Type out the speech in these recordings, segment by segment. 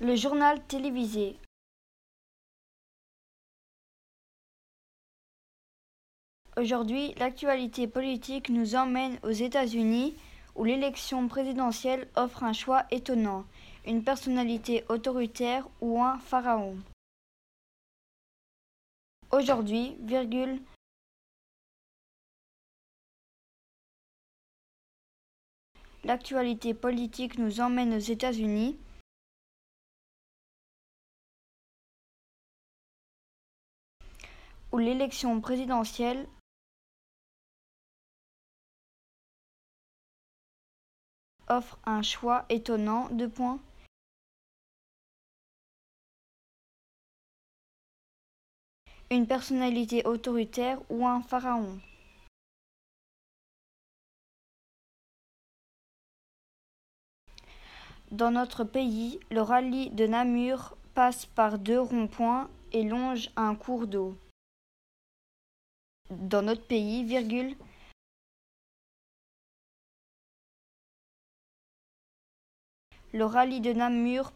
Le journal télévisé. Aujourd'hui, l'actualité politique nous emmène aux États-Unis où l'élection présidentielle offre un choix étonnant, une personnalité autoritaire ou un pharaon. Aujourd'hui, l'actualité politique nous emmène aux États-Unis où l'élection présidentielle offre un choix étonnant, une personnalité autoritaire ou un pharaon. Dans notre pays, le rallye de Namur passe par 2 ronds-points et longe un cours d'eau. Dans notre pays, le rallye de Namur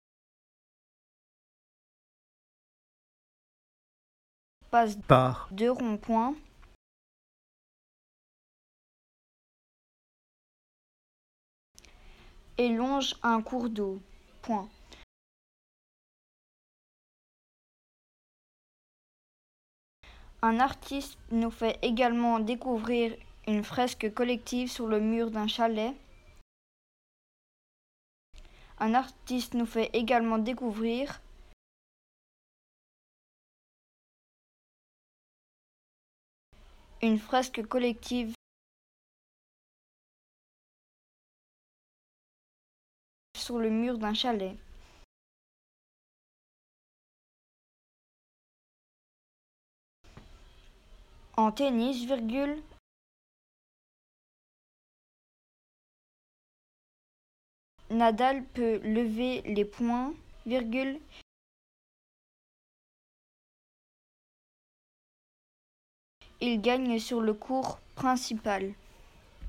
passe par 2 ronds-points et longe un cours d'eau. Un artiste nous fait également découvrir une fresque collective sur le mur d'un chalet. Un artiste nous fait également découvrir une fresque collective sur le mur d'un chalet. En tennis, Nadal peut lever les points, il gagne sur le court principal.